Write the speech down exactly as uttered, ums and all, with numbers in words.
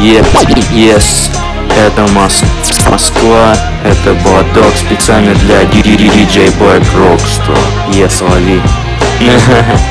Е- Yes, это Мос- Москва, это Бладок специально для диджей Black Rockstar. Yes, лови.